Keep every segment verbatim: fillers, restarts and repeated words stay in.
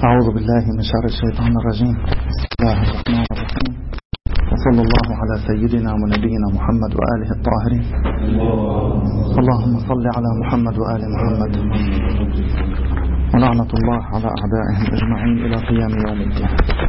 أعوذ بالله من شر الشيطان الرجيم. بسم الله الرحمن الرحيم، وصلى الله على سيدنا ونبينا محمد وآله الطاهرين. اللهم صل على محمد وآل محمد، ولعنة الله على أعدائهم أجمعين إلى قيام يوم الدين.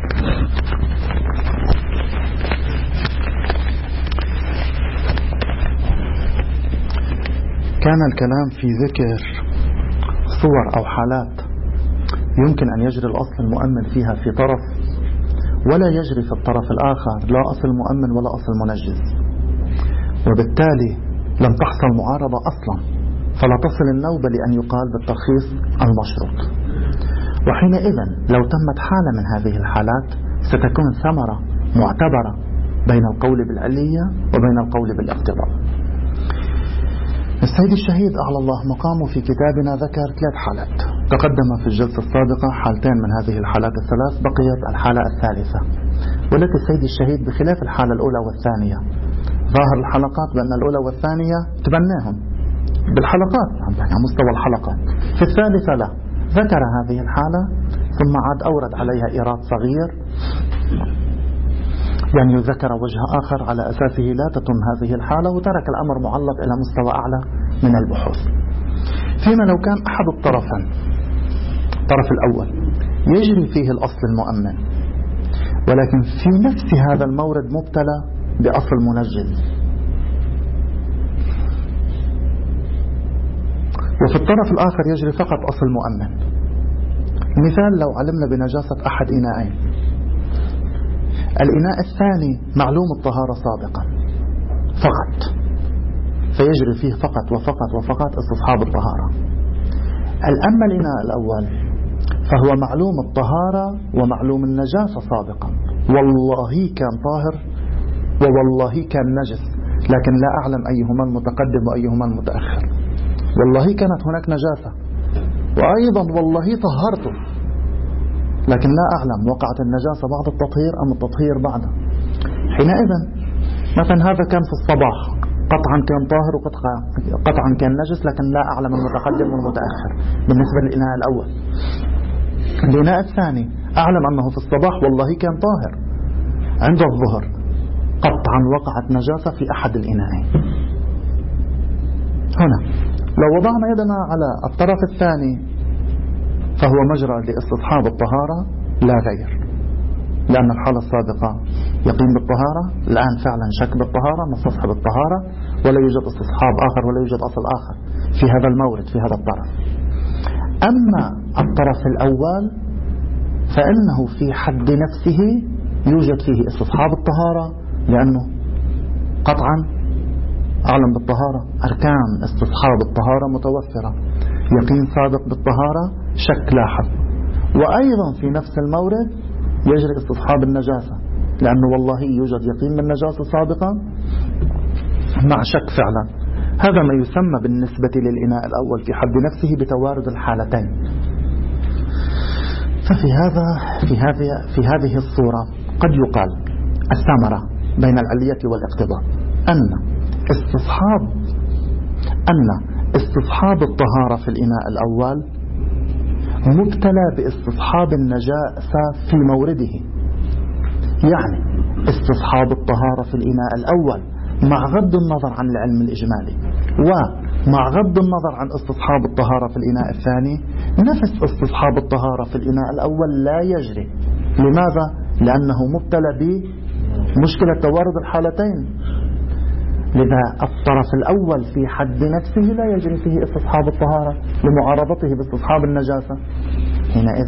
كان الكلام في ذكر صور أو حالات يمكن أن يجري الأصل المؤمن فيها في طرف ولا يجري في الطرف الآخر لا أصل مؤمن ولا أصل منجز، وبالتالي لم تحصل معارضة أصلا، فلا تصل النوبة لأن يقال بالترخيص المشروط. وحينئذ لو تمت حالة من هذه الحالات ستكون ثمرة معتبرة بين القول بالعلية وبين القول بالاقتضاء. السيد الشهيد أعلى الله مقامه في كتابنا ذكر ثلاث حالات، تقدم في الجلسة السابقة حالتين من هذه الحالات الثلاث، بقيت الحالة الثالثة والتي السيد الشهيد بخلاف الحالة الأولى والثانية ظاهر الحلقات بأن الأولى والثانية تبناهم بالحلقات على مستوى الحلقات، في الثالثة لا، ذكر هذه الحالة ثم عاد أورد عليها إيراد صغير يعني ذكر وجه آخر على أساسه لا تتم هذه الحالة، وترك الأمر معلق إلى مستوى أعلى من البحوث. فيما لو كان أحد الطرفين الطرف الأول يجري فيه الأصل المؤمن ولكن في نفس هذا المورد مبتلى بأصل منجز، وفي الطرف الآخر يجري فقط أصل مؤمن. مثال لو علمنا بنجاسة أحد إناءين، الإناء الثاني معلوم الطهارة سابقا فقط، فيجري فيه فقط وفقط وفقط استصحاب الطهارة. أما الإناء الأول فهو معلوم الطهارة ومعلوم النجاسة سابقا، والله كان طاهر ووالله كان نجس، لكن لا أعلم أيهما المتقدم وأيهما المتأخر. والله كانت هناك نجاسة وأيضا والله طهرته، لكن لا أعلم وقعت النجاسة بعد التطهير أم التطهير بعده. حينئذ مثلا هذا كان في الصباح قطعا كان طاهر وقطعا كان نجس، لكن لا أعلم المتقدم والمتأخر بالنسبة للإناء الأول. الإناء الثاني أعلم أنه في الصباح والله كان طاهر، عند الظهر قطعا وقعت نجاسة في أحد الإناءين. هنا لو وضعنا يدنا على الطرف الثاني فهو مجرى لاستصحاب الطهارة لا غير، لأن الحالة السابقة يقين بالطهارة، الآن فعلا شك بالطهارة مستصحب الطهارة، ولا يوجد استصحاب آخر ولا يوجد أصل آخر في هذا المورد في هذا الطرف. أما الطرف الأول فإنه في حد نفسه يوجد فيه استصحاب الطهارة، لأنه قطعا أعلم بالطهارة، أركان استصحاب الطهارة متوفرة، يقين سابق بالطهارة، شك لاحق، وأيضا في نفس المورد يجري استصحاب النجاسة، لأنه والله يوجد يقين بالنجاسة سابقا مع شك فعلا. هذا ما يسمى بالنسبة للإناء الأول في حد نفسه بتوارد الحالتين. ففي هذا في هذه في هذه الصورة قد يقال الثمرة بين العلية والاقتضاء أن استصحاب أن استصحاب الطهارة في الإناء الأول مبتلى باستصحاب النجاسة في مورده، يعني استصحاب الطهارة في الإناء الأول مع غض النظر عن العلم الإجمالي ومع غض النظر عن استصحاب الطهارة في الإناء الثاني، نفس استصحاب الطهارة في الإناء الأول لا يجري. لماذا؟ لأنه مبتلى بمشكلة توارد الحالتين، لذا الطرف الأول في حد نفسه لا يجري فيه استصحاب الطهارة لمعارضته باستصحاب النجاسة. حينئذ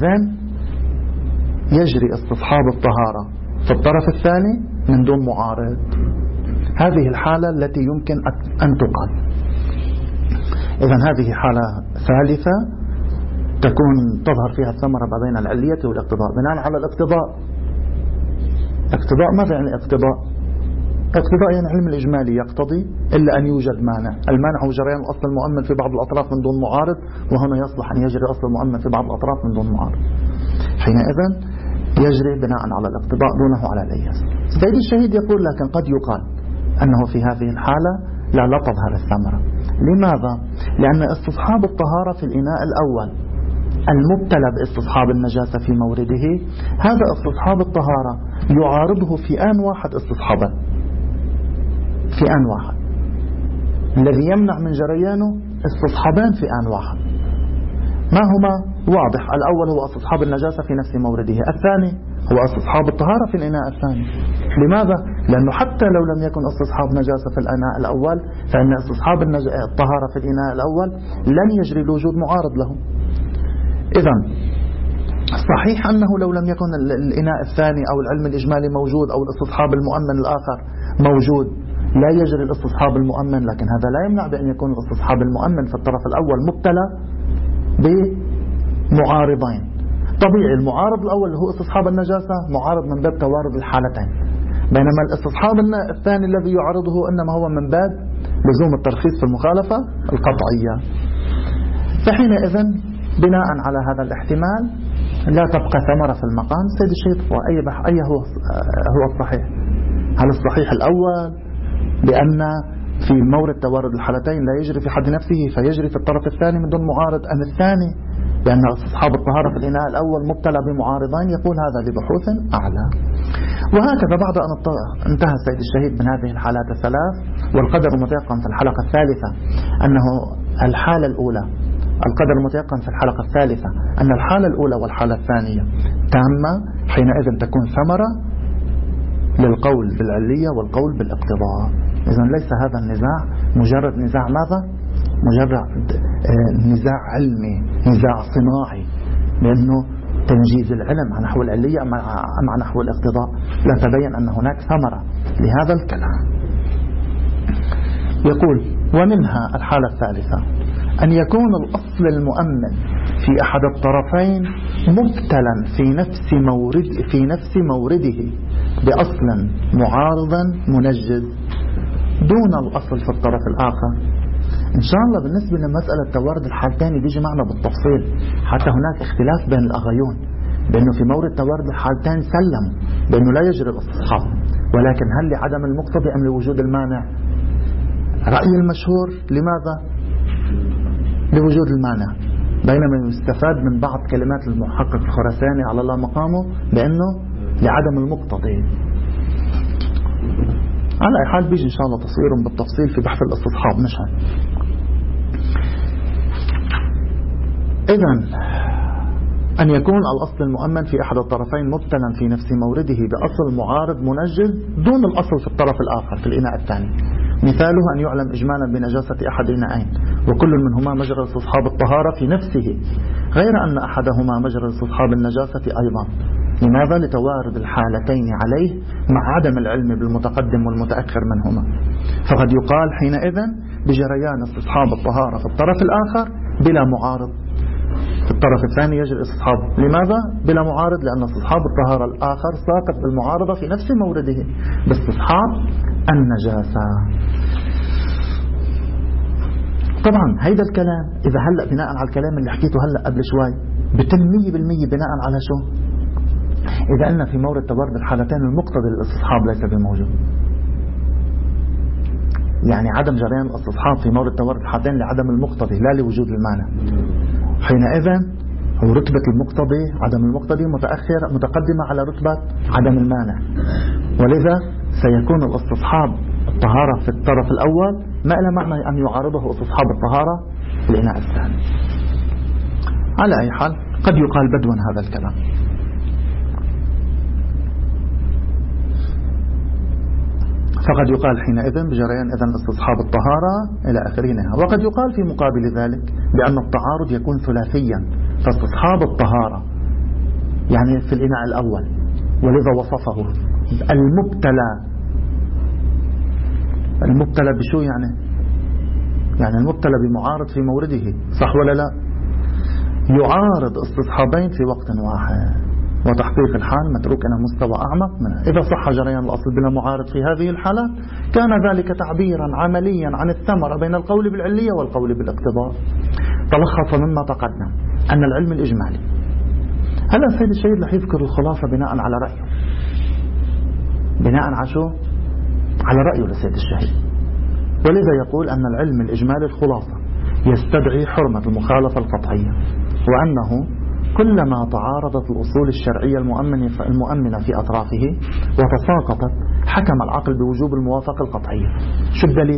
يجري استصحاب الطهارة في الطرف الثاني من دون معارض. هذه الحالة التي يمكن أن تقال. إذن هذه حالة ثالثة تكون تظهر فيها الثمرة بين العلية والاقتضاء بناء على الاقتضاء. اقتضاء ماذا يعني اقتضاء؟ اقتضاء يعني العلم الإجمالي يقتضي إلا أن يوجد مانع. المانع هو جريان الأصل المؤمن في بعض الأطراف من دون معارض، وهنا يصلح أن يجري الأصل المؤمن في بعض الأطراف من دون معارض. حينئذ يجري بناء على الاقتضاء دونه على القياس. السيد الشهيد يقول لكن قد يقال أنه في هذه الحالة لا لا تظهر الثمرة. لماذا؟ لأن استصحاب الطهارة في الإناء الأول المبتلى باستصحاب النجاسة في مورده، هذا استصحاب الطهارة يعارضه في آن واحد استصحابا، في آن واحد الذي يمنع من جريانه استصحابان في آن واحد. ما هما؟ واضح. الأول هو استصحاب النجاسة في نفس مورده، الثاني هو استصحاب الطهارة في الإناء الثاني. لماذا؟ لأنه حتى لو لم يكن استصحاب نجاسة في الإناء الأول، فإن استصحاب الطهارة في الإناء الأول لن يجري الوجود معارض له. إذن صحيح أنه لو لم يكن الإناء الثاني أو العلم الإجمالي موجود أو الاستصحاب المؤمن الآخر موجود لا يجري الاستصحاب المؤمن، لكن هذا لا يمنع بأن يكون الاستصحاب المؤمن في الطرف الأول مبتلى بمعارضين. طبيعي المعارض الأول اللي هو استصحاب النجاسة معارض من باب توارد الحالتين، بينما الاستصحاب الثاني الذي يعارضه إنما هو من باب لزوم الترخيص في المخالفة القطعية. فحينئذ بناء على هذا الاحتمال لا تبقى ثمرة في المقام. سيد الشيخ أي بح أي هو هو الصحيح؟ هل الصحيح الأول بأن في مورد توارد الحالتين لا يجري في حد نفسه فيجري في الطرف الثاني من دون معارض، أم الثاني لأن استصحاب الطهارة في الإناء الأول مبتلى بمعارضين؟ يقول هذا لبحوث أعلى. وهكذا بعد أن انتهى السيد الشهيد من هذه الحالات الثلاث، والقدر متيقن في الحلقة الثالثة أنه الحالة الأولى القدر متيقن في الحلقة الثالثة أن الحالة الأولى والحالة الثانية تامة، حينئذ تكون ثمرة للقول بالعلية والقول بالاقتضاء. إذن ليس هذا النزاع مجرد نزاع ماذا؟ مجرد نزاع علمي، نزاع صناعي، لأنه تنجيز العلم عن نحو العلية أم عن نحو الاقتضاء. لا تبين أن هناك ثمرة لهذا الكلام. يقول ومنها الحالة الثالثة أن يكون الأصل المؤمن في أحد الطرفين مبتلا في نفس مورد في نفس مورده بأصل معارضا منجز دون الأصل في الطرف الآخر. إن شاء الله بالنسبة لمسألة توارد الحالتين بيجي معنا بالتفصيل، حتى هناك اختلاف بين الأغيون بأنه في مورد توارد الحالتين سلم بأنه لا يجري الاستصحاب، ولكن هل لعدم المقتضي أم لوجود المانع؟ رأي المشهور لماذا؟ لوجود المانع، بينما يستفاد من بعض كلمات المحقق الخراساني على الله مقامه بأنه لعدم المقتضي. على أي حال بيجي إن شاء الله تصويرهم بالتفصيل في بحث الاستصحاب مشهد. إذن أن يكون الأصل المؤمن في أحد الطرفين مبتلا في نفس مورده بأصل معارض منجز دون الأصل في الطرف الآخر في الإناء الثاني. مثاله أن يعلم إجمالا بنجاسة أحد إناءين وكل منهما مجرى استصحاب الطهارة في نفسه، غير أن أحدهما مجرى استصحاب النجاسة أيضا. لماذا؟ لتوارد الحالتين عليه مع عدم العلم بالمتقدم والمتأخر منهما. فقد يقال حينئذ بجريان استصحاب الطهارة في الطرف الآخر بلا معارض، في الطرف الثاني يجري استصحابه. لماذا بلا معارض؟ لأن استصحاب الطهارة الآخر ساقط بالمعارضة في نفس مورده باستصحاب النجاسة. طبعا هيدا الكلام إذا هلأ بناء على الكلام اللي حكيته هلأ قبل شوي بتم مية بالمية بناء على شو؟ إذا قلنا في مورد توارد الحالتين المقتضي للاستصحاب ليس بموجود، يعني عدم جريان الاستصحاب في مورد توارد الحالتين لعدم المقتضي لا لوجود المانع. حينئذ هو رتبة المقتضي عدم المقتضي متأخر متقدمة على رتبة عدم المانع، ولذا سيكون الاستصحاب الطهارة في الطرف الأول ما له معنى أن يعارضه استصحاب الطهارة في الإناء الثاني. على أي حال قد يقال بدوا هذا الكلام. فقد يقال حينئذ بجريان إذن استصحاب الطهارة إلى آخرينها. وقد يقال في مقابل ذلك بأن التعارض يكون ثلاثيا، فاستصحاب الطهارة يعني في الإناء الأول، ولذا وصفه المبتلى. المبتلى بشو يعني؟ يعني المبتلى بمعارض في مورده، صح ولا لا؟ يعارض استصحابين في وقت واحد، وتحقيق الحال متروك إلى مستوى أعمق منه. إذا صح جريان الأصل بلا معارض في هذه الحالة كان ذلك تعبيرا عمليا عن الثمرة بين القول بالعلية والقول بالاقتضاء. تلخص مما تقدم أن العلم الإجمالي. هلا السيد الشهيد رح يذكر الخلاصة بناء على رأيه، بناء على شو؟ على رأيه للسيد الشهيد. ولذا يقول أن العلم الإجمالي الخلاصة يستدعي حرمة المخالفة القطعية. وأنه كلما تعارضت الأصول الشرعية المؤمنة في أطرافه وتساقطت حكم العقل بوجوب الموافقة القطعية. شو الدليل؟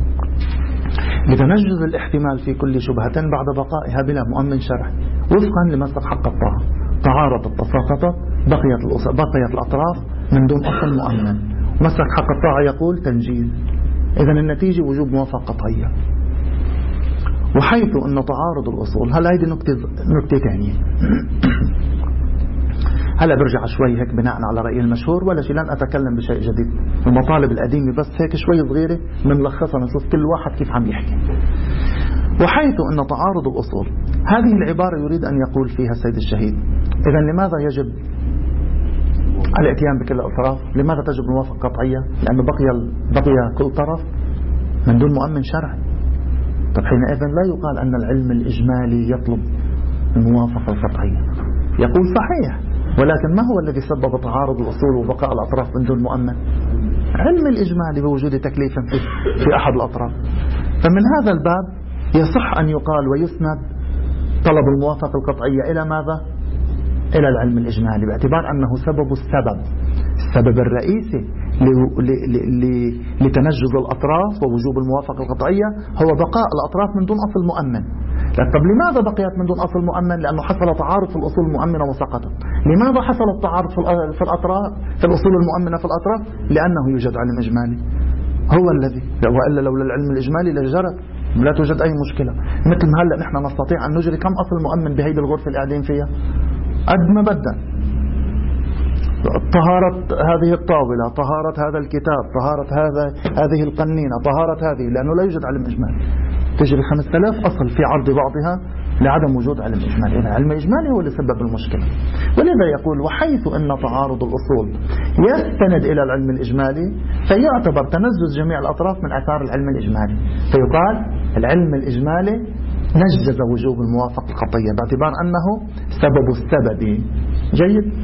لتنجز الاحتمال في كل شبهة بعد بقائها بلا مؤمن شرعي وفقا لمسلك حق الطاعة، تعارضت تساقطت بقيت, بقيت الأطراف من دون أصل مؤمن. مسلك حق الطاعة يقول تنجيز، إذن النتيجة وجوب موافقة قطعية. وحيث أن تعارض الأصول، هل هيدي نكتة نكتة ثانية هلا برجع شوي هيك بناء على رأيي المشهور، ولا شيء، لن أتكلم بشيء جديد، المطالب القديمة بس هيك شوي صغيرة بنلخصها نشوف كل واحد كيف عم يحكي. وحيث أن تعارض الأصول، هذه العبارة يريد أن يقول فيها السيد الشهيد إذن لماذا يجب الاتيان بكل الأطراف؟ لماذا تجب الموافقة قطعية؟ لأنه بقي بقي كل طرف من دون مؤمن شرعي. طب حينئذ لا يقال أن العلم الإجمالي يطلب الموافقة القطعية. يقول صحيح، ولكن ما هو الذي سبب تعارض الأصول وبقاء الأطراف من دون مؤمن؟ علم الإجمالي بوجود تكليف في, في أحد الأطراف. فمن هذا الباب يصح أن يقال ويسند طلب الموافقة القطعية إلى ماذا؟ إلى العلم الإجمالي، باعتبار أنه سبب السبب السبب الرئيسي لتنجز الأطراف ووجوب الموافقة القطعية هو بقاء الأطراف من دون أصل مؤمن. طب لماذا بقيت من دون أصل مؤمن؟ لأنه حصل تعارض في الأصول المؤمنة وسقطت. لماذا حصل التعارض في الأطراف في الأصول المؤمنة في الأطراف؟ لأنه يوجد علم إجمالي هو الذي، وإلا لولا العلم الإجمالي لجرت لا توجد أي مشكلة. مثل ما هلا نحن نستطيع أن نجري كم أصل مؤمن بهيدي الغرفة اللي قاعدين فيها قد ما بدنا، طهارة هذه الطاولة، طهارة هذا الكتاب، طهارة هذا هذه القنينة، طهارة هذه، لأنه لا يوجد علم إجمالي. تجري خمسة آلاف أصل في عرض بعضها لعدم وجود علم إجمالي. العلم الإجمالي هو اللي سبب المشكلة. ولذا يقول وحيث أن تعارض الأصول يستند إلى العلم الإجمالي فيعتبر تنزز جميع الأطراف من آثار العلم الإجمالي، فيقال العلم الإجمالي نجز وجوب الموافقة القطعية باعتبار أنه سبب السبب. جيد.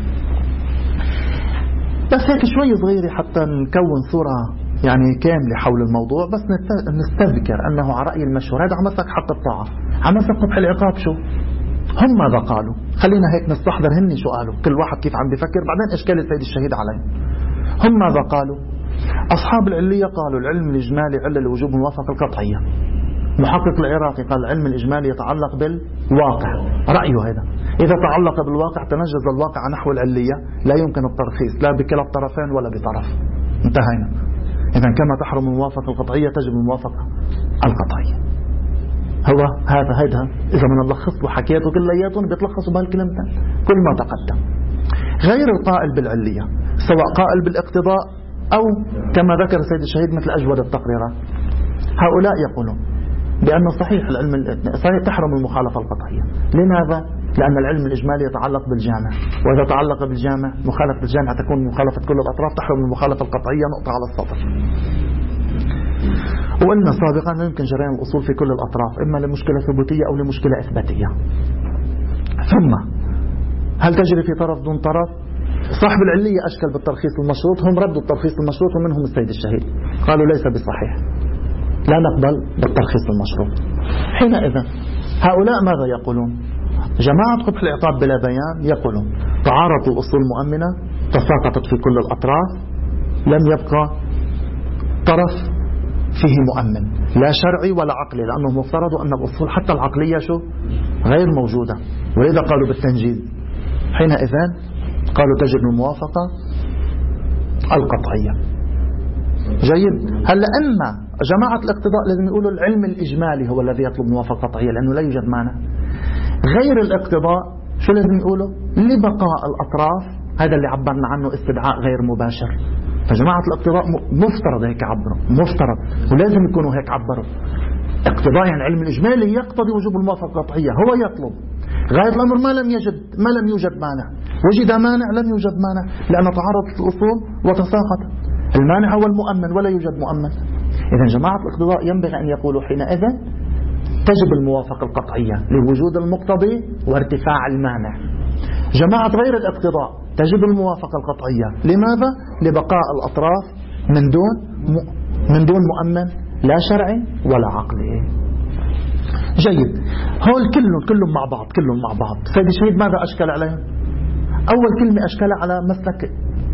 بس هيك شوي صغيرة حتى نكون صورة يعني كاملة حول الموضوع، بس نستذكر أنه على رأي المشهور هذا عمسك حق الطاعة، عمسك قبح العقاب. شو هم ماذا قالوا؟ خلينا هيك نستحضر هني شو قالوا، كل واحد كيف عم بيفكر، بعدين إشكال السيد الشهيد عليه. هم ماذا قالوا؟ أصحاب العلية قالوا العلم الإجمالي علة لوجوب الموافقة القطعية. محقق العراقي قال العلم الإجمالي يتعلق بالواقع، رأيه هذا، إذا تعلق بالواقع تنجز الواقع نحو العلية لا يمكن الترخيص لا بكلا الطرفين ولا بطرف. انتهينا. إذن كما تحرم الموافقة القطعية تجب الموافقة القطعية. هو هذا هذا إذا من نلخص له حكيته كلياتهم بيتلخصوا بهالكلمتين كل ما تقدم. غير القائل بالعلية سواء قائل بالاقتضاء أو كما ذكر السيد الشهيد مثل أجود التقريرات، هؤلاء يقولون بأنه صحيح العلم صحيح تحرم المخالفة القطعية. لماذا؟ لأن العلم الإجمالي يتعلق بالجامع، وإذا تعلق بالجامع مخالفة الجامع تكون مخالفة كل الأطراف، تحرم المخالفة القطعية. نقطة على السطر. وقلنا سابقا أنه يمكن جريان الأصول في كل الأطراف إما لمشكلة ثبوتية أو لمشكلة إثباتية. ثم هل تجري في طرف دون طرف؟ صاحب العلية أشكل بالترخيص المشروط، هم ردوا الترخيص المشروط ومنهم السيد الشهيد قالوا ليس بصحيح، لا نقبل بالترخيص المشروط. حينئذ هؤلاء ماذا يقولون؟ جماعة قبح العقاب بلا بيان يقولون تعارض الأصول مؤمنة تساقطت في كل الأطراف، لم يبقى طرف فيه مؤمن لا شرعي ولا عقلي، لأنه مفترض أن الأصول حتى العقلية شو غير موجودة، ولذا قالوا بالتنجيز. حينئذ قالوا تجب الموافقة القطعية. جيد. هلا أما جماعة الاقتضاء لازم يقولوا العلم الإجمالي هو الذي يطلب موافقة قطعية لأنه لا يوجد معنى. غير الاقتضاء شو لازم يقولوا؟ لبقاء الأطراف، هذا اللي عبرنا عنه استدعاء غير مباشر. فجماعة الاقتضاء مفترض هيك عبروا، مفترض ولازم يكونوا هيك عبروا. اقتضاء يعني العلم الإجمالي يقتضي وجوب الموافقة القطعية، هو يطلب. غاية الأمر ما لم يجد ما لم يوجد مانع، وجد مانع لم يوجد مانع لأن تعارضت الأصول وتساقط. المانع هو المؤمن ولا يوجد مؤمن. إذا جماعة الاقتضاء ينبغي أن يقولوا حينئذ تجب الموافقة القطعية لوجود المقتضي وارتفاع المانع. جماعة غير الاقتضاء تجب الموافقة القطعية. لماذا؟ لبقاء الأطراف من دون من دون مؤمن لا شرعي ولا عقلي. جيد. هول كلهم كلهم مع بعض كلهم مع بعض. سيد الشهيد ماذا أشكل عليهم؟ أول كلمة أشكل على مسلك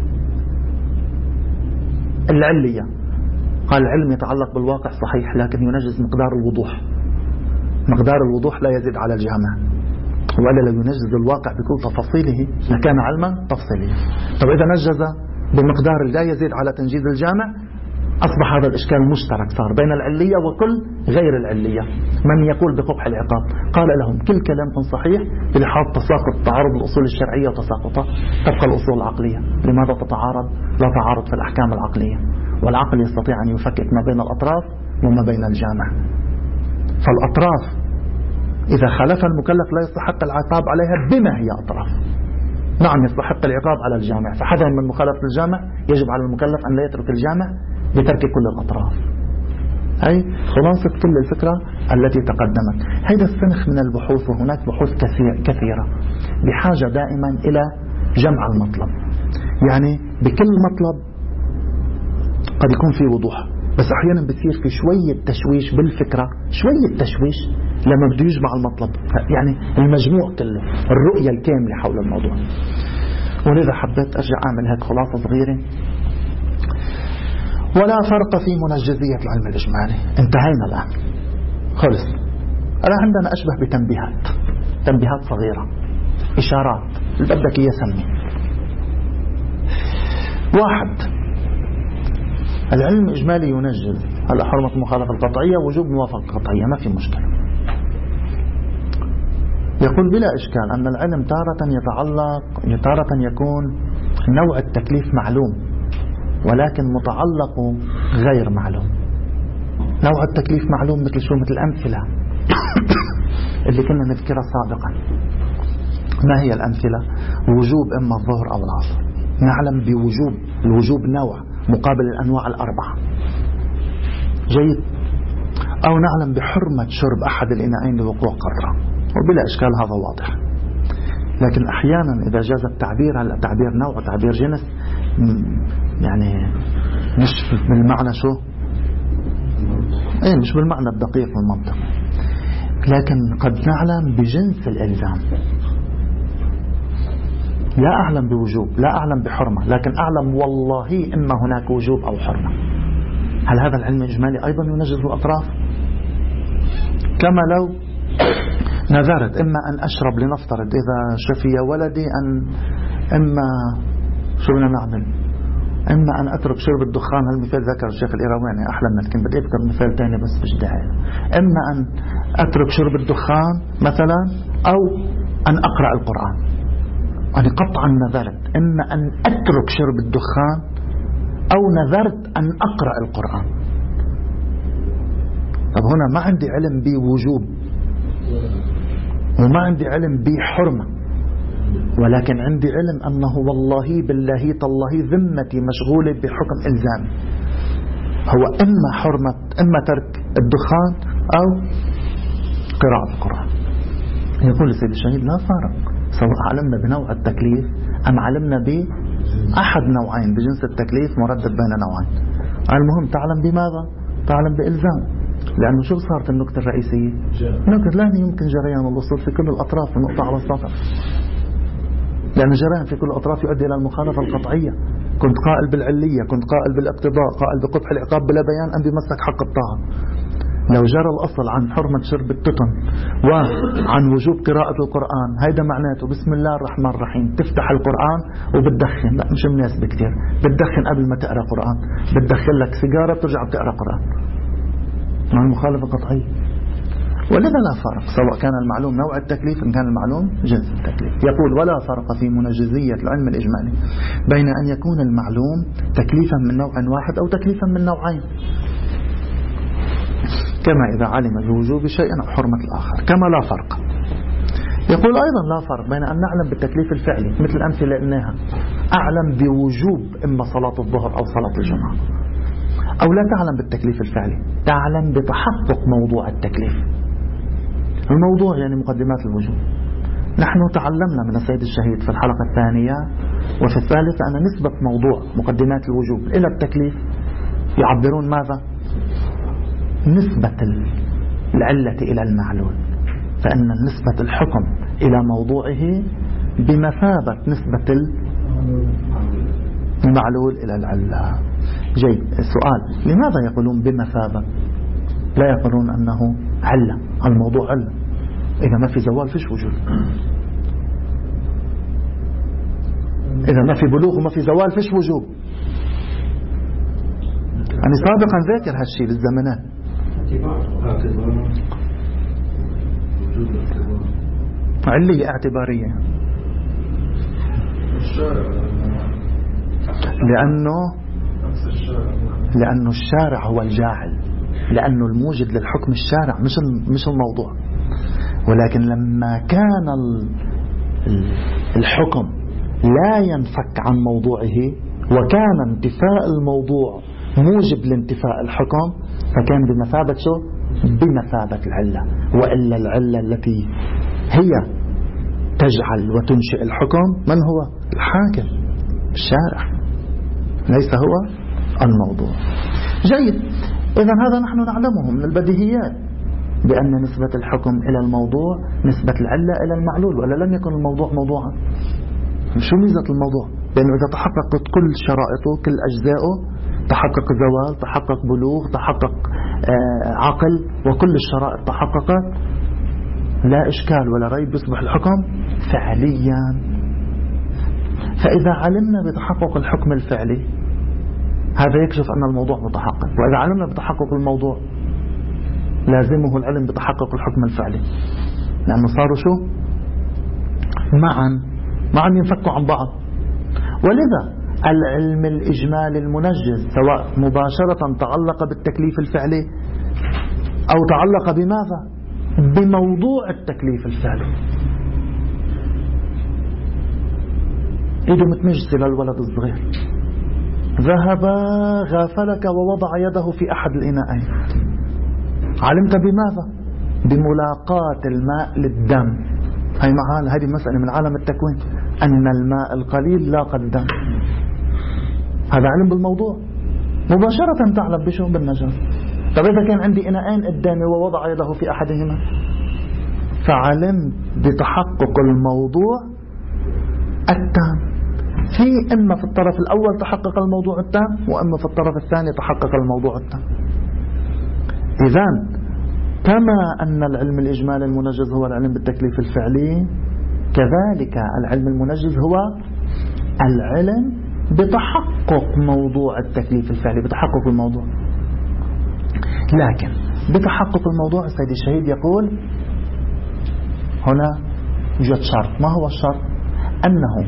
العلية، قال العلم يتعلق بالواقع صحيح لكن ينجز مقدار الوضوح. مقدار الوضوح لا يزيد على الجامع، وإلا لو ينجز الواقع بكل تفاصيله لكان علما تفصيليا. طب إذا نجز بمقدار لا يزيد على تنجيز الجامع أصبح هذا الإشكال مشترك صار بين العلية وكل غير العلية. من يقول بقبح العقاب؟ قال لهم كل كلامكم صحيح بلحاظ تساقط تعارض الأصول الشرعية وتساقطها، تبقى الأصول العقلية. لماذا تتعارض؟ لا تعارض في الأحكام العقلية، والعقل يستطيع أن يفكك ما بين الأطراف وما بين الجامع. فالأطراف إذا خالف المكلف لا يستحق العقاب عليها بما هي أطراف. نعم يستحق العقاب على الجامع، فحذرا من مخالفة الجامع يجب على المكلف أن لا يترك الجامع بترك كل الأطراف. هي خلاصة كل الفكرة التي تقدمت. هذا السنخ من البحوث، وهناك بحوث كثير كثيرة بحاجة دائما إلى جمع المطلب. يعني بكل مطلب قد يكون في وضوح، بس أحيانا بتصير في شوية تشويش بالفكرة، شوية تشويش لما بده يجمع المطلب، يعني المجموع كله، الرؤية الكاملة حول الموضوع. ولذا حبيت أرجع أعمل هيك خلاصة صغيرة. ولا فرق في منجزية العلم الإجمالي. انتهينا الآن، خلص. الآن عندنا أشبه بتنبيهات، تنبيهات صغيرة، إشارات اللي بدك إياه سمي. واحد، العلم الإجمالي ينجز هلا حرمة المخالفة القطعية وجوب موافقة قطعية، ما في مشكلة. يقول بلا إشكال أن العلم تارة يتعلق تارة يكون نوع التكليف معلوم ولكن متعلق غير معلوم. نوع التكليف معلوم مثل شو؟ مثل الأمثلة اللي كنا نذكرها سابقا. ما هي الأمثلة؟ وجوب إما الظهر أو العصر، نعلم بوجوب، الوجوب نوع مقابل الأنواع الأربعة، جيد. أو نعلم بحرمة شرب أحد الإناءين لوقوع قرة، وبلا إشكال هذا واضح. لكن أحيانا إذا جاز التعبير على تعبير نوع وتعبير جنس، يعني مش بالمعنى شو ايه مش بالمعنى الدقيق والمنطق، لكن قد نعلم بجنس الإلزام. لا أعلم بوجوب، لا أعلم بحرمة، لكن أعلم والله إما هناك وجوب أو حرمة. هل هذا العلم الإجمالي أيضا ينجز الأطراف؟ كما لو نذرت إما أن أشرب، لنفترض إذا شفي ولدي، أن إما شو بدنا نعمل؟ إما أن أترك شرب الدخان. هالمثال ذكر الشيخ الإيرواني أحلى من لكن بدي أذكر مثال تاني بس مش داعي. إما أن أترك شرب الدخان مثلا، أو أن أقرأ القرآن. أنا قطعا نذرت إما أن أترك شرب الدخان أو نذرت أن أقرأ القرآن. طب هنا ما عندي علم بوجوب وما عندي علم بحرمة، ولكن عندي علم أنه والله بالله تالله ذمتي مشغولة بحكم إلزامي، هو إما حرمة إما ترك الدخان أو قراءة القرآن. يقول السيد الشهيد لا فرق سواء علمنا بنوع التكليف أم علمنا بأحد نوعين بجنس التكليف مردد بين نوعين. المهم تعلم بماذا؟ تعلم بإلزام. لأنه شو صارت النقطة الرئيسية؟ نقطة لا يمكن جريان الوصول في كل الأطراف، النقطة على السطر، لأن الجريان في كل الأطراف يؤدي إلى المخالفة القطعية. كنت قائل بالعلية، كنت قائل بالاقتضاء، قائل بقبح العقاب بلا بيان، أم بمسك حق الطاعة. لو جرى الأصل عن حرمة شرب التتن وعن وجوب قراءة القرآن، هيدا معناته بسم الله الرحمن الرحيم تفتح القرآن وبتدخن. لا مش مناسب كتير، بتدخن قبل ما تقرأ قرآن، بتدخل لك سيجارة بترجع بتقرأ قرآن، مع المخالفة قطعية. ولذا لا فرق سواء كان المعلوم نوع التكليف إن كان المعلوم جنس التكليف. يقول ولا فرق في منجزية العلم الإجمالي بين أن يكون المعلوم تكليفا من نوع واحد أو تكليفا من نوعين، كما إذا علم بوجوب شيء أو حرمة الآخر، كما لا فرق. يقول أيضا لا فرق بين أن نعلم بالتكليف الفعلي مثل الأمثلة إنها أعلم بوجوب إما صلاة الظهر أو صلاة الجمعة، أو لا تعلم بالتكليف الفعلي، تعلم بتحقق موضوع التكليف. الموضوع يعني مقدمات الوجوب. نحن تعلمنا من السيد الشهيد في الحلقة الثانية وفي الثالثة أن نسبة موضوع مقدمات الوجوب إلى التكليف يعبرون ماذا؟ نسبة العلة إلى المعلول. فإن نسبة الحكم إلى موضوعه بمثابة نسبة المعلول إلى العلة. جيد. السؤال: لماذا يقولون بمثابة؟ لا يقولون أنه علة، الموضوع علة. إذا ما في زوال فيش وجود، إذا ما في بلوغ وما في زوال فيش وجود. أنا سابقا ذاكر هالشيء بالزمنات. علية اعتبارية، لأنه لأنه الشارع هو الجاعل، لأنه الموجد للحكم الشارع مش مش الموضوع. ولكن لما كان الحكم لا ينفك عن موضوعه، وكان انتفاء الموضوع موجب لانتفاء الحكم، فكان بمثابة شو؟ بمثابة العلة. وإلا العلة التي هي تجعل وتنشئ الحكم من هو؟ الحاكم، الشارع، ليس هو الموضوع. جيد. إذا هذا نحن نعلمه من البديهيات، بأن نسبة الحكم إلى الموضوع نسبة العلة إلى المعلول، ولا لم يكن الموضوع موضوعا. شو ميزة الموضوع؟ لأنه إذا تحققت كل شرائطه كل أجزائه، تحقق زوال، تحقق بلوغ، تحقق آه عقل، وكل الشرائط تحققت، لا إشكال ولا ريب، يصبح الحكم فعليا. فإذا علمنا بتحقق الحكم الفعلي، هذا يكشف أن الموضوع متحقق. وإذا علمنا بتحقق الموضوع، لازمه العلم بتحقق الحكم الفعلي، لأنه صاروا شو؟ معا معا ينفكوا عن بعض. ولذا العلم الإجمالي المنجز سواء مباشرة تعلق بالتكليف الفعلي أو تعلق بماذا؟ بموضوع التكليف الفعلي. إيده متمجسة للولد الصغير، ذهب غافلك ووضع يده في أحد الإناءين، علمت بماذا؟ بملاقاة الماء للدم. هاي معال هذه مسألة من عالم التكوين، أن الماء القليل لاقى الدم. هذا علم بالموضوع مباشرة، تعلم بشو؟ بالنجاسة. طب إذا كان عندي إناءين قدامي ووضع يده في أحدهما، فعلمت بتحقق الموضوع التام. في إما في الطرف الأول تحقق الموضوع التام، وإما في الطرف الثاني تحقق الموضوع التام. إذن كما أن العلم الإجمالي المنجز هو العلم بالتكليف الفعلي، كذلك العلم المنجز هو العلم بتحقق موضوع التكليف الفعلي، بتحقق الموضوع. لكن بتحقق الموضوع السيد الشهيد يقول هنا يوجد شرط. ما هو الشرط؟ أنه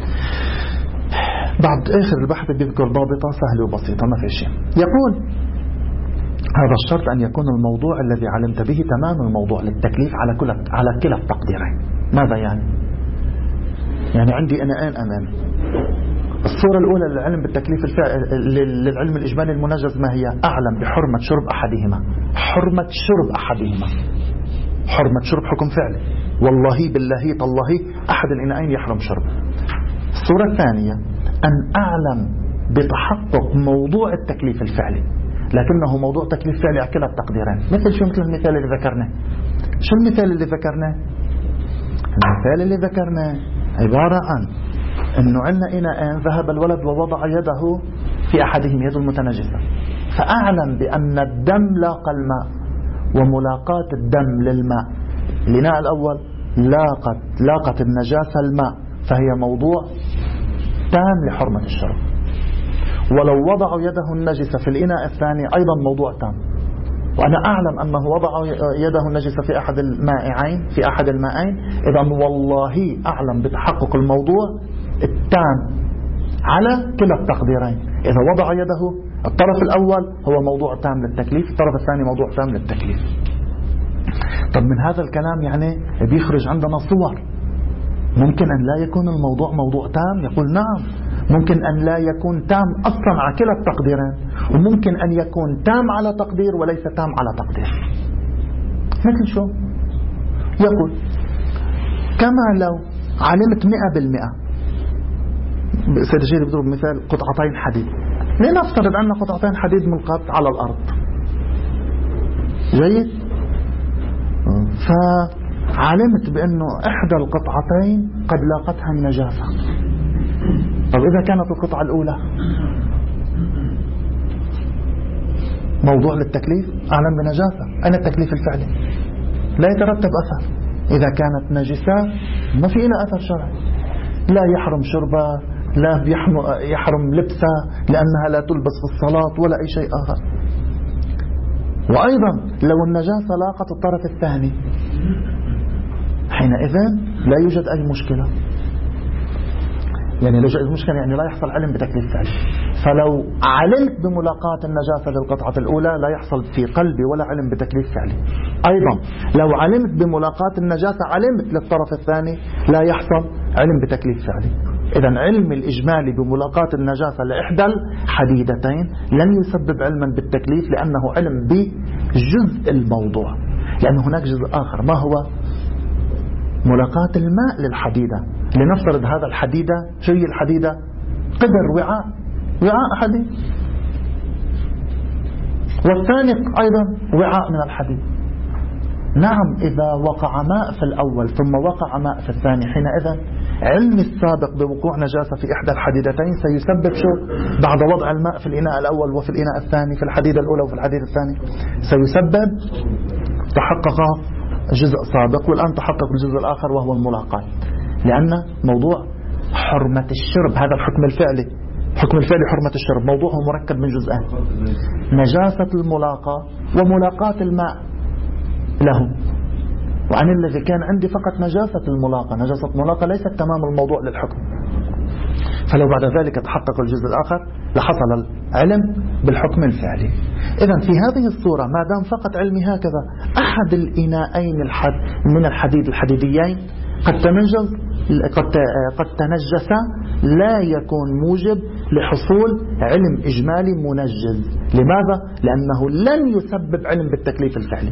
بعد آخر البحث بيذكر ضابطة سهلة وبسيطة، ما في شيء. يقول هذا الشرط أن يكون الموضوع الذي علمت به تمام الموضوع للتكليف على كل على كلا التقديرين. ماذا يعني؟ يعني عندي إناءين أمامي. الصورة الأولى للعلم بالتكليف الفعلي للعلم الإجمالي المنجز ما هي؟ أعلم بحرمة شرب أحدهما. حرمة شرب أحدهما، حرمة شرب حكم فعلي، والله بالله تالله أحد الإناءين يحرم شربه. الصورة الثانية أن أعلم بتحقق موضوع التكليف الفعلي، لكنه موضوع تكليف فعلي على كلا التقديرين. مثل شو؟ مثل المثال اللي ذكرناه. شو المثال اللي ذكرناه؟ المثال اللي ذكرناه عبارة عن أنه عندنا إناءين، ذهب الولد ووضع يده في أحدهم، يده المتنجسة، فأعلم بأن الدم لاقى الماء، وملاقاة الدم للماء، الإناء الأول لاقت لاقت النجاسة الماء، فهي موضوع تام لحرمة الشرب. ولو وضعوا يده النجسة في الإناء الثاني أيضا موضوع تام، وأنا أعلم أنه وضع يده النجسة في أحد المائعين في أحد المائين، إذا والله أعلم بتحقق الموضوع التام على كلا التقديرين. إذا وضع يده، الطرف الأول هو موضوع تام للتكليف، الطرف الثاني موضوع تام للتكليف. طب من هذا الكلام يعني بيخرج عندنا صور. ممكن أن لا يكون الموضوع موضوع تام، يقول نعم. ممكن أن لا يكون تام أصلا على كلا التقديرين، وممكن أن يكون تام على تقدير وليس تام على تقدير. مثل شو؟ يقول كما لو علمت مئة بالمئة، سيد الشيخ بيضرب مثال قطعتين حديد. لنفترض أن قطعتين حديد ملقاة على الأرض، جيد؟ علمت بأنه إحدى القطعتين قد لاقتها نجاسة. طب إذا كانت القطعة الأولى موضوع للتكليف أعلم بنجاسة، أين التكليف الفعلي؟ لا يترتب أثر. إذا كانت نجسة ما في لها أثر شرعي، لا يحرم شربها، لا يحرم لبسها لأنها لا تلبس في الصلاة ولا أي شيء آخر. وأيضا لو النجاسة لاقت الطرف الثاني حينئذ لا يوجد أي مشكلة. يعني لا يوجد مشكلة يعني لا يحصل علم بتكليف فعلي. فلو علمت بملاقاة النجاسة للقطعة الأولى لا يحصل في قلبي ولا علم بتكليف فعلي. أيضا لو علمت بملاقاة النجاسة علمت للطرف الثاني لا يحصل علم بتكليف فعلي. إذن علم الإجمالي بملاقاة النجاسة لإحدى الحديدتين لن يسبب علما بالتكليف لأنه علم بجزء الموضوع. لأن هناك جزء آخر ما هو ملاقاة الماء للحديدة. لنفترض هذا الحديدة شو هي الحديدة؟ قدر وعاء وعاء حديد، والثاني أيضا وعاء من الحديد. نعم إذا وقع ماء في الأول ثم وقع ماء في الثاني حينئذ علم السابق بوقوع نجاسة في إحدى الحديدتين سيسبب شو؟ بعد وضع الماء في الإناء الأول وفي الإناء الثاني في الحديدة الأولى وفي الحديدة الثاني سيسبب تحقق جزء سابق والآن تحقق الجزء الآخر وهو الملاقاة. لأن موضوع حرمة الشرب هذا الحكم الفعلي، حكم الفعلي حرمة الشرب موضوعه مركب من جزئين: نجاسة الملاقاة وملاقاة الماء له. وعن الذي كان عندي فقط نجاسة الملاقاة، نجاسة الملاقاة ليست تمام الموضوع للحكم. فلو بعد ذلك تحقق الجزء الآخر لحصل العلم بالحكم الفعلي. إذن في هذه الصورة ما دام فقط علمي هكذا أحد الإناءين الحد من الحديد الحديديين قد تنجز قد قد تنجس لا يكون موجب لحصول علم إجمالي منجز. لماذا؟ لأنه لن يسبب علم بالتكليف الفعلي.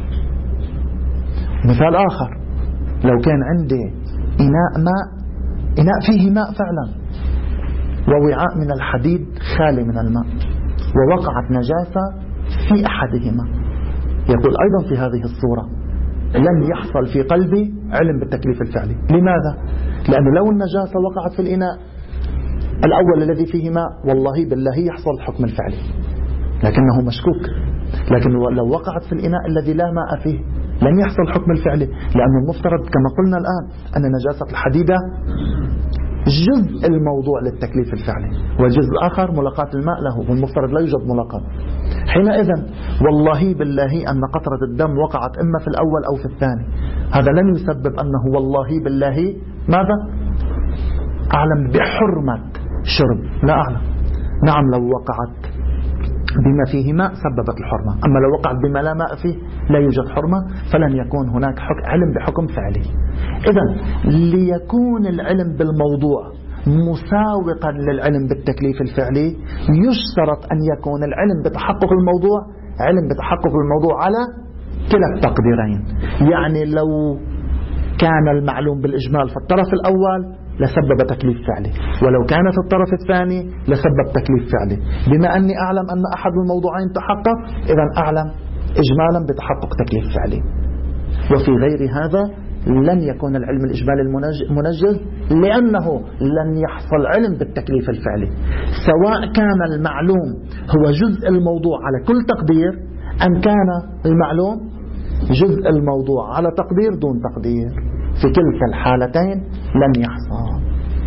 مثال آخر: لو كان عندي إناء ماء إناء فيه ماء فعلا ووعاء من الحديد خالي من الماء ووقعت نجاسة في أحدهما، يقول أيضا في هذه الصورة لن يحصل في قلبي علم بالتكليف الفعلي. لماذا؟ لأنه لو النجاسة وقعت في الإناء الأول الذي فيه ماء والله بالله يحصل الحكم الفعلي لكنه مشكوك. لكن لو وقعت في الإناء الذي لا ماء فيه لن يحصل الحكم الفعلي، لأنه المفترض كما قلنا الآن أن نجاسة الحديدة جزء الموضوع للتكليف الفعلي والجزء الآخر ملاقاة الماء له، والمفترض لا يوجد ملاقاة. حينئذ والله بالله أن قطرة الدم وقعت إما في الأول أو في الثاني هذا لن يسبب أنه والله بالله ماذا؟ أعلم بحرمة شرب، لا أعلم. نعم لو وقعت بما فيه ماء سببت الحرمة، أما لو وقعت بما لا ماء فيه لا يوجد حرمة فلن يكون هناك علم بحكم فعلي. إذن ليكون العلم بالموضوع مساوقا للعلم بالتكليف الفعلي يشترط أن يكون العلم بتحقق الموضوع علم بتحقق الموضوع على كلا التقديرين. يعني لو كان المعلوم بالإجمال في الطرف الأول لسبب تكليف فعلي، ولو كان في الطرف الثاني لسبب تكليف فعلي. بما أني أعلم أن أحد الموضوعين تحقق إذن أعلم إجمالا بتحقق تكليف فعلي. وفي غير هذا لن يكون العلم الإجمالي المنجز لأنه لن يحصل علم بالتكليف الفعلي، سواء كان المعلوم هو جزء الموضوع على كل تقدير أم كان المعلوم جزء الموضوع على تقدير دون تقدير. في كلتا الحالتين لن يحصل.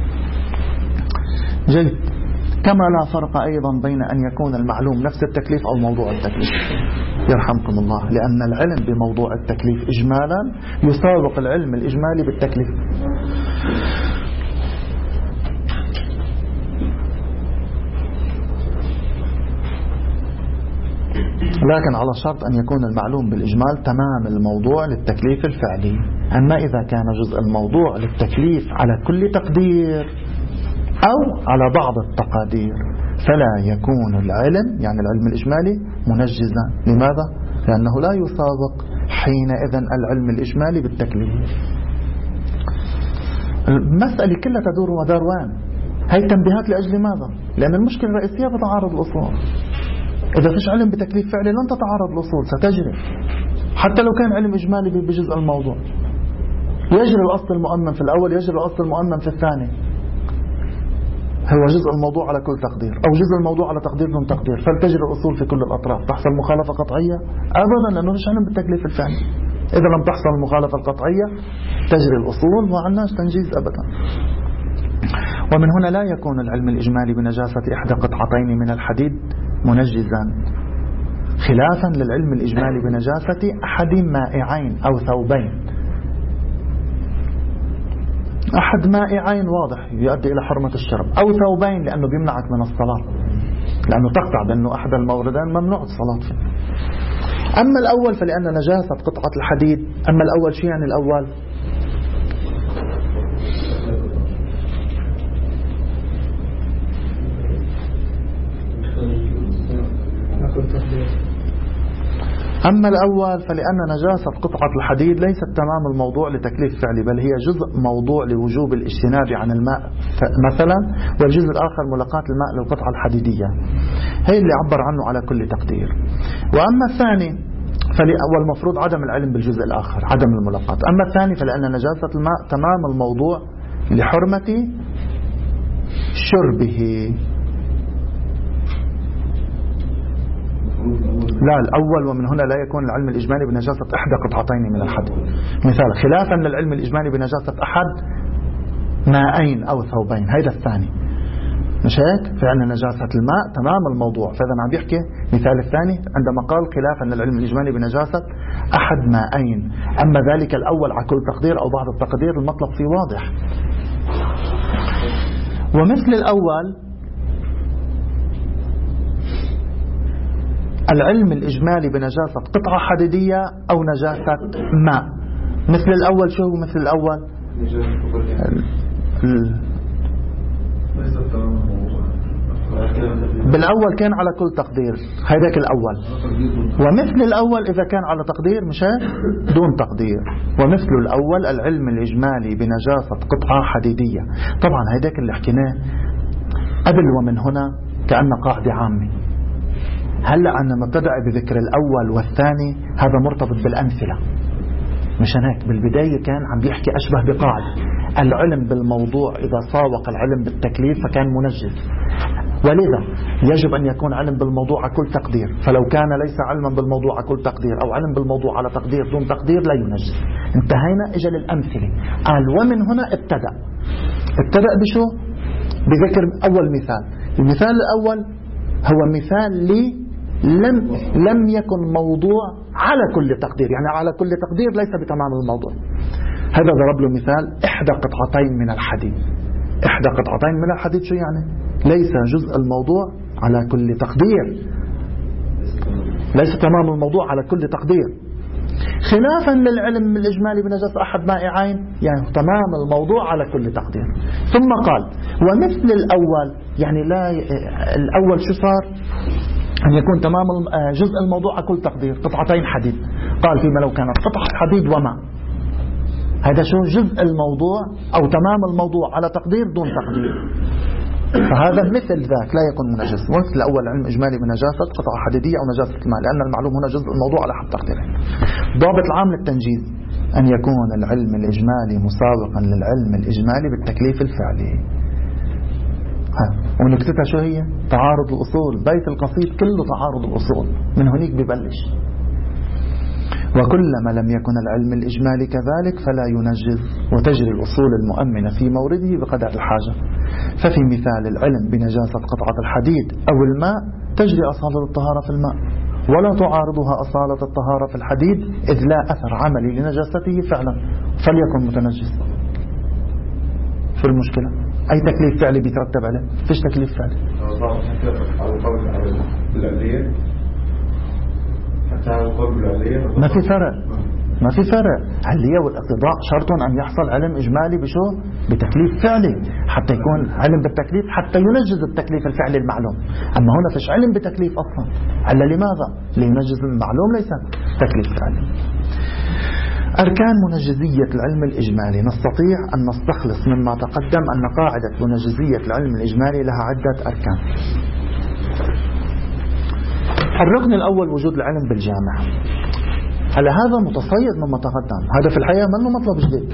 جيد. كما لا فرق أيضا بين أن يكون المعلوم نفس التكليف أو موضوع التكليف يرحمكم الله، لأن العلم بموضوع التكليف إجمالا يساوق العلم الإجمالي بالتكليف. لكن على شرط أن يكون المعلوم بالإجمال تمام الموضوع للتكليف الفعلي. أما إذا كان جزء الموضوع للتكليف على كل تقدير أو على بعض التقادير فلا يكون العلم يعني العلم الإجمالي منجزا. لماذا؟ لأنه لا يسابق حينئذ العلم الإجمالي بالتكليف. المسألة كلها تدور ودار وين؟ هاي تنبيهات لأجل ماذا؟ لأن المشكلة الرئيسية بتعارض الأصول. إذا فيش علم بتكليف فعلي لن تتعارض الأصول ستجري حتى لو كان علم إجمالي بجزء الموضوع. يجري الأصل المؤمن في الأول، يجري الأصل المؤمن في الثاني. هو جزء الموضوع على كل تقدير، أو جزء الموضوع على تقدير دون تقدير. فلتجري الأصول في كل الأطراف. تحصل مخالفة قطعية؟ أبدا، لأنه مش علم بالتكليف الفعلي. إذا لم تحصل المخالفة القطعية تجري الأصول، وعناش تنجيز أبدا. ومن هنا لا يكون العلم الإجمالي بنجاسة إحدى قطعتين من الحديد منجزا، خلافا للعلم الإجمالي بنجاسة أحد مائعين أو ثوبين. أحد مائعين واضح يؤدي إلى حرمة الشرب، أو ثوبين لأنه بيمنعك من الصلاة، لأنه تقطع بأنه أحد الموردين ممنوع الصلاة فيه. أما الأول فلأن نجاسة قطعة الحديد. أما الأول شيء يعني الأول؟ أما الأول فلأن نجاسة قطعة الحديد ليست تمام الموضوع لتكليف فعلي، بل هي جزء موضوع لوجوب الاجتناب عن الماء مثلا، والجزء الآخر ملاقاة الماء للقطعة الحديدية، هي اللي عبر عنه على كل تقدير. وأما الثاني والمفروض عدم العلم بالجزء الآخر، عدم الملاقاة. أما الثاني فلأن نجاسة الماء تمام الموضوع لحرمة شربه. لا، الأول ومن هنا لا يكون العلم الإجمالي بنجاسة إحدى قطعتين من الحديد مثال، خلافا للعلم الإجمالي بنجاسة أحد مائين أو ثوبين. هيدا الثاني، مش هيك؟ فإن نجاسة الماء تمام الموضوع. فإذا عم بيحكي مثال الثاني عندما قال خلافا للعلم الإجمالي بنجاسة أحد مائين. أما ذلك الأول على كل تقدير أو بعض التقدير المطلب فيه واضح. ومثل الأول العلم الإجمالي بنجاسة قطعة حديدية أو نجاسة ماء. مثل الأول شو هو مثل الأول؟ بالأول كان على كل تقدير، هيداك الأول. ومثل الأول إذا كان على تقدير مش دون تقدير. ومثل الأول العلم الإجمالي بنجاسة قطعة حديدية. طبعا هيداك اللي حكيناه قبل ومن هنا كأن قاعدة عامة. هلأ عندما ابتدأ بذكر الأول والثاني هذا مرتبط بالأمثلة، مش هيك؟ بالبداية كان عم بيحكي أشبه بقاعدة، العلم بالموضوع إذا ساوق العلم بالتكليف فكان منجز، ولذا يجب أن يكون علم بالموضوع على كل تقدير. فلو كان ليس علما بالموضوع على كل تقدير أو علم بالموضوع على تقدير دون تقدير لا ينجز. انتهينا، إجا للأمثلة. قال ومن هنا ابتدأ ابتدأ بشو؟ بذكر أول مثال. المثال الأول هو مثال لي لم لم يكن موضوع على كل تقدير، يعني على كل تقدير ليس بتمام الموضوع. هذا ضرب له مثال إحدى قطعتين من الحديد. إحدى قطعتين من الحديد شو يعني؟ ليس جزء الموضوع على كل تقدير، ليس تمام الموضوع على كل تقدير، خلافا للعلم الإجمالي بنجاسة أحد مائعين يعني تمام الموضوع على كل تقدير. ثم قال ومثل الأول، يعني لا الأول شو صار؟ أن يكون تمام جزء الموضوع على كل تقدير، قطعتين حديد. قال فيما لو كانت قطعة حديد وماء، هذا شو؟ جزء الموضوع أو تمام الموضوع على تقدير دون تقدير، فهذا مثل ذاك لا يكون منجس. مثل الأول علم إجمالي بنجاسة قطعة حديدية أو نجاسة الماء، لأن المعلوم هنا جزء الموضوع على حد تقديرين. ضابط العام للتنجيز أن يكون العلم الإجمالي مساوقا للعلم الإجمالي بالتكليف الفعلي. ونكتتها شو هي؟ تعارض الأصول. بيت القصيد كله تعارض الأصول، من هنيك ببلش. وكلما لم يكن العلم الإجمالي كذلك فلا ينجز، وتجري الأصول المؤمنة في مورده بقدر الحاجة. ففي مثال العلم بنجاسة قطعة الحديد أو الماء تجري أصالة الطهارة في الماء، ولا تعارضها أصالة الطهارة في الحديد، إذ لا أثر عملي لنجاسته فعلا، فليكن متنجس. شو المشكلة؟ أي تكليف فعلي بيترتب عليه؟ فيش تكليف فعلي. ما في فرق، ما في فرق. العلية والاقتضاء شرط أن يحصل علم إجمالي بشو؟ بتكليف فعلي، حتى يكون علم بالتكليف حتى ينجز التكليف الفعلي المعلوم. أما هنا فيش علم بتكليف أصلا. علة لماذا؟ لينجز المعلوم، ليس تكليف فعلي. أركان منجزية العلم الإجمالي. نستطيع أن نستخلص مما تقدم أن قاعدة منجزية العلم الإجمالي لها عدة أركان. الركن الأول وجود العلم بالجامع. هلا هذا متصيد مما تقدم، هذا في الحقيقة منه مطلب جديد.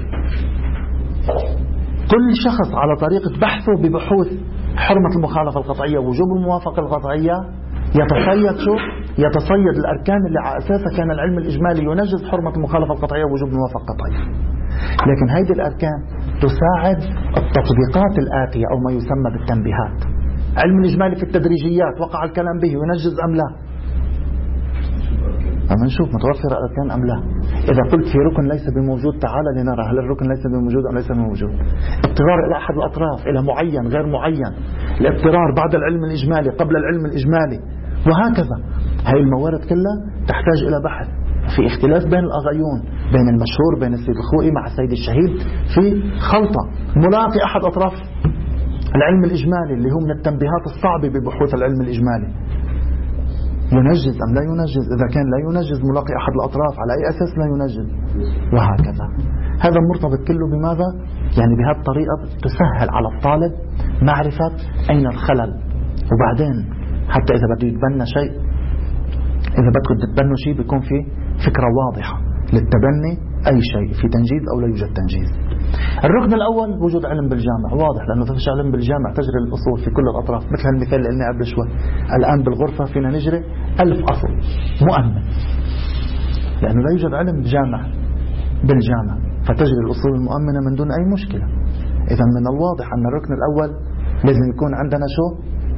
كل شخص على طريقة بحثه ببحوث حرمة المخالفة القطعية ووجوب الموافقة القطعية يتصيد شو؟ يتصيد الأركان اللي على أساسها كان العلم الإجمالي ينجز حرمة المخالفة القطعية ووجوب الموافقة القطعية. لكن هذه الأركان تساعد التطبيقات الآتية أو ما يسمى بالتنبيهات. علم الإجمالي في التدريجيات وقع الكلام به ينجز أم لا؟ أما نشوف متوفر الأركان أم لا. إذا قلت في ركن ليس بموجود تعال لنرى هل الركن ليس بموجود أم ليس بموجود. اضطرار إلى أحد الأطراف، إلى معين غير معين، الاضطرار بعد العلم الإجمالي قبل العلم الإجمالي، وهكذا. هاي الموارد كلها تحتاج إلى بحث. في اختلاف بين الأغيون، بين المشهور بين السيد الخوئي مع السيد الشهيد في خلطة. ملاقي أحد أطراف العلم الإجمالي اللي هو من التنبيهات الصعبة ببحوث العلم الإجمالي ينجز أم لا ينجز. إذا كان لا ينجز ملاقي أحد الأطراف على أي أساس لا ينجز، وهكذا. هذا مرتبط كله بماذا؟ يعني بهذه الطريقة تسهل على الطالب معرفة أين الخلل. وبعدين حتى إذا بده يتبنى شيء، إذا بدكم تتبنوا شيء بيكون في فكرة واضحة للتبني أي شيء في تنجيز أو لا يوجد تنجيز. الركن الأول وجود علم بالجامع، واضح لأنه فيش علم بالجامع تجري الأصول في كل الأطراف. مثل المثال اللي قلنا قبل شوي، الآن بالغرفة فينا نجري ألف أصل مؤمن، لأنه لا يوجد علم جامع بالجامع فتجري الأصول المؤمنة من دون أي مشكلة. إذا من الواضح أن الركن الأول لازم يكون عندنا شو؟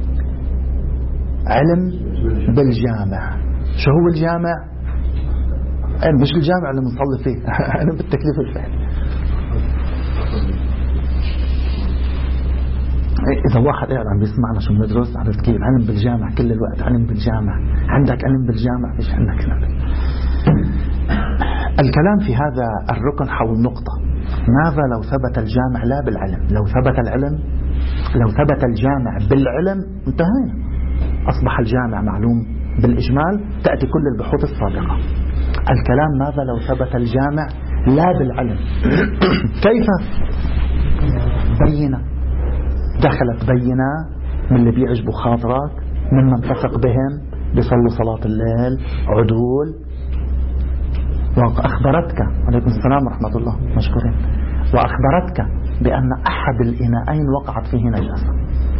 علم بالجامع. شو هو الجامع؟ مش الجامع اللي بنصلي فيه علم بالتكليف الفعلي. إذا واحد قاعد عم بيسمعنا شو بندرس، عرفت كيف؟ علم بالجامع كل الوقت، علم بالجامع. عندك علم بالجامع؟ فيش عندك كلام. الكلام في هذا الركن حول نقطة: ماذا لو ثبت الجامع لا بالعلم؟ لو ثبت العلم، لو ثبت الجامع بالعلم انتهينا، أصبح الجامع معلوم بالإجمال، تأتي كل البحوث السابقة. الكلام ماذا لو ثبت الجامع لا بالعلم؟ كيف؟ بينة دخلت بينة من اللي بيعجبوا خاطرك، ممن تثق بهم، بيصلوا صلاة الليل، عدول، وأخبرتك، عليكم السلام ورحمة الله، مشكورين، وأخبرتك بأن أحد الإناءين وقعت فيه نجاسة.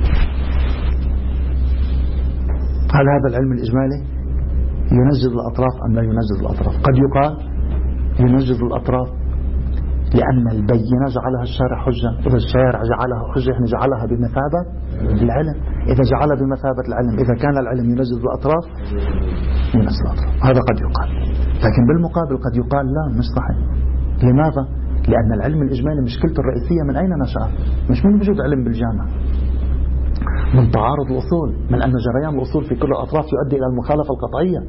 هل هذا العلم الإجمالي ينجز الأطراف أم لا ينجز الأطراف؟ قد يقال ينجز الأطراف لأن البينة جعلها الشارع حجة. إذا الشارع جعلها حجة يعني جعلها بمثابة العلم. إذا جعلها بمثابة العلم، إذا كان العلم ينجز الأطراف ينجز الأطراف. هذا قد يقال. لكن بالمقابل قد يقال لا، مش صحيح. لماذا؟ لأن العلم الإجمالي مشكلته الرئيسية من أين نشأ؟ مش من وجود علم بالجامع، من تعارض الأصول، من أن جريان الأصول في كل الأطراف يؤدي إلى المخالفة القطعية.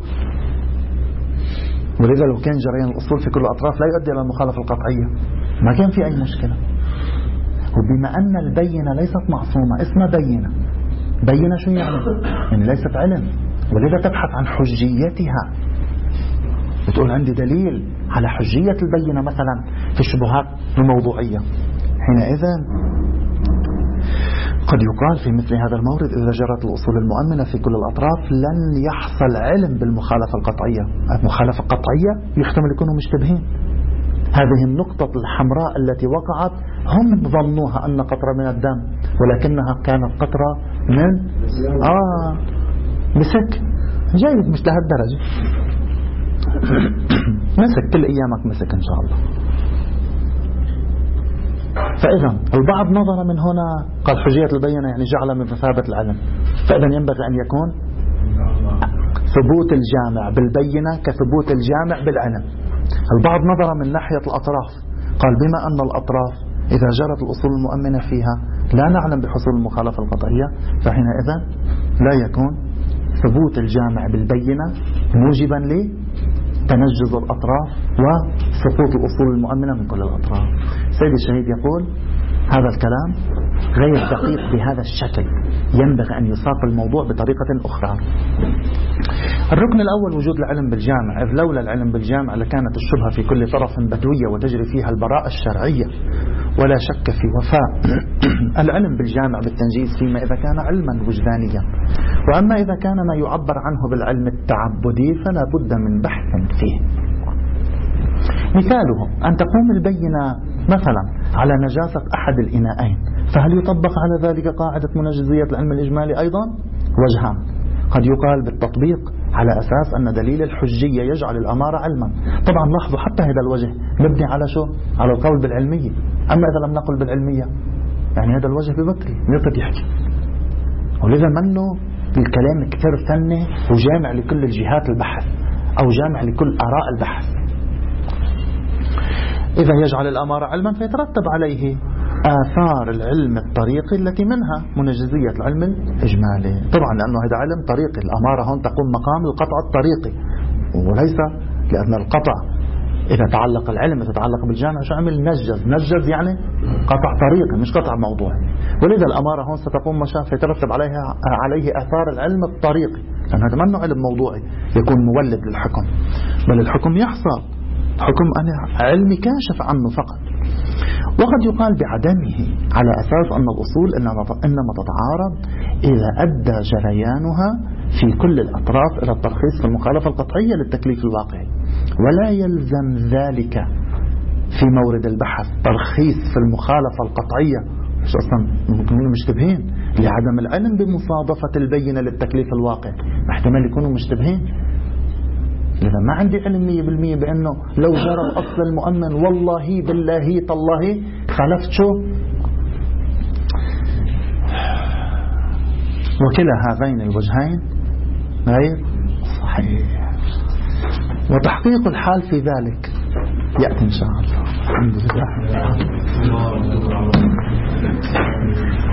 ولذا لو كان جريان الأصول في كل الأطراف لا يؤدي إلى المخالفة القطعية ما كان في أي مشكلة. وبما أن البينة ليست معصومة، اسمها بينة. بينة شو يعني؟ يعني ليست علم، ولذا تبحث عن حجيتها، بتقول عندي دليل على حجية البينة مثلا في الشبهات الموضوعية. حينئذ قد يقال في مثل هذا المورد إذا جرت الأصول المؤمنة في كل الأطراف لن يحصل علم بالمخالفة القطعية. المخالفة القطعية يحتمل يكونوا مشتبهين. هذه النقطة الحمراء التي وقعت هم ظنوها أن قطرة من الدم، ولكنها كانت قطرة من آه مسك. جيد، مش لهالدرجة. مسك كل أيامك مسك إن شاء الله. فإذا البعض نظر من هنا قال حجية البينة يعني جعل من مثابة العلم، فإذا ينبغي أن يكون ثبوت الجامع بالبينة كثبوت الجامع بالعلم. البعض نظر من ناحية الأطراف، قال بما أن الأطراف إذا جرت الأصول المؤمنة فيها لا نعلم بحصول المخالفة القطعية، فحينئذ لا يكون ثبوت الجامع بالبينة موجبا لتنجز الأطراف وسقوط الأصول المؤمنة من كل الأطراف. سيد الشهيد يقول هذا الكلام غير دقيق بهذا الشكل، ينبغي أن يساق الموضوع بطريقة أخرى. الركن الأول وجود العلم بالجامع، إذ لولا العلم بالجامع لكانت الشبهة في كل طرف بدوية وتجري فيها البراءة الشرعية، ولا شك في وفاء العلم بالجامع بالتنجيز فيما إذا كان علما وجدانيا. وأما إذا كان ما يعبر عنه بالعلم التعبدي فلا بد من بحث فيه. مثاله أن تقوم البينة مثلا على نجاسة أحد الإناءين، فهل يطبق على ذلك قاعدة منجزية العلم الإجمالي أيضا؟ وجهان. قد يقال بالتطبيق على أساس أن دليل الحجية يجعل الأمارة علما. طبعا لاحظوا حتى هذا الوجه مبني على شو؟ على القول بالعلمية. أما إذا لم نقل بالعلمية يعني هذا الوجه ببطري يطلب يحكي، ولذا منه الكلام كثير فني وجامع لكل الجهات البحث أو جامع لكل آراء البحث. إذا يجعل الأمارة علما فيترتب عليه آثار العلم الطريقي التي منها منجزية العلم الإجمالي. طبعا لأنه هذا علم طريقي، الأمارة هون تقوم مقام القطع الطريقي، وليس لأن القطع إذا تعلق العلم تتعلق بالجامع شو عمل؟ نجز. نجز يعني قطع طريقي مش قطع موضوعي. ولذا الأمارة هون ستقوم مشافة يترتب عليها عليه آثار العلم الطريقي، لأن هذا منه علم موضوعي يكون مولد للحكم، بل الحكم يحصل حكم أنا علمي كاشف عنه فقط. وقد يقال بعدمه على أساس أن الأصول إنما تتعارض إذا أدى جريانها في كل الأطراف إلى الترخيص في المخالفة القطعية للتكليف الواقعي، ولا يلزم ذلك في مورد البحث ترخيص في المخالفة القطعية، مش أصلا يكونوا مشتبهين لعدم العلم بمصادفة البينة للتكليف الواقع، احتمال يكونوا مشتبهين. لذا ما عندي علم مية بالمية بأنه لو جرى الأصل المؤمن والله بالله تالله خالفت شو. وكلا هذين الوجهين غير صحيح، وتحقيق الحال في ذلك يأتي إن شاء الله. الحمد لله.